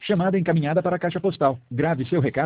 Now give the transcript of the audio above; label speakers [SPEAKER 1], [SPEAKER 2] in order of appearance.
[SPEAKER 1] Chamada encaminhada para a caixa postal. Grave seu recado.